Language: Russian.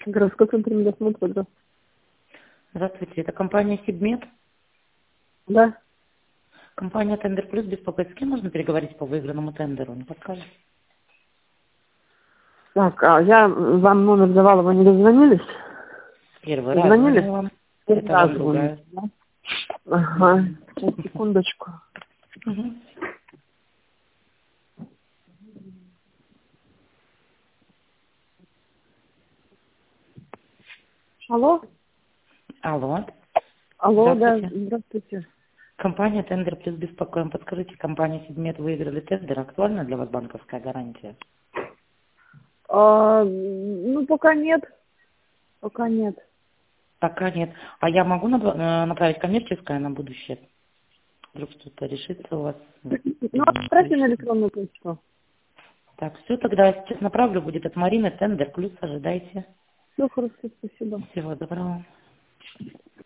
Городской центр медосмотра, да. Здравствуйте, это компания Сибмед. Да. Компания Тендер Плюс беспокоит. С кем можно переговорить по выигранному тендеру? Не подскажете? Так, а я вам номер давала, вы не дозвонились? Первый раз Дозвонились? звоню вам. Первый Это вам раз звоню, другая. да? Ага. Сейчас, секундочку. Мгм. Алло? Алло. Алло, да, Здравствуйте. здравствуйте. Компания Тендер Плюс беспокоим. Подскажите, компания Сибмед выиграли тендер. Актуальна для вас банковская гарантия? Ну, пока нет. Пока нет. Пока нет. А я могу направить коммерческое на будущее? Вдруг что-то решится у вас? Ну, Или не отправьте на решится? электронную почту. Так, все, тогда сейчас направлю. Будет от Марины Тендер Плюс. Ожидайте. Все хорошо, спасибо. Всего доброго.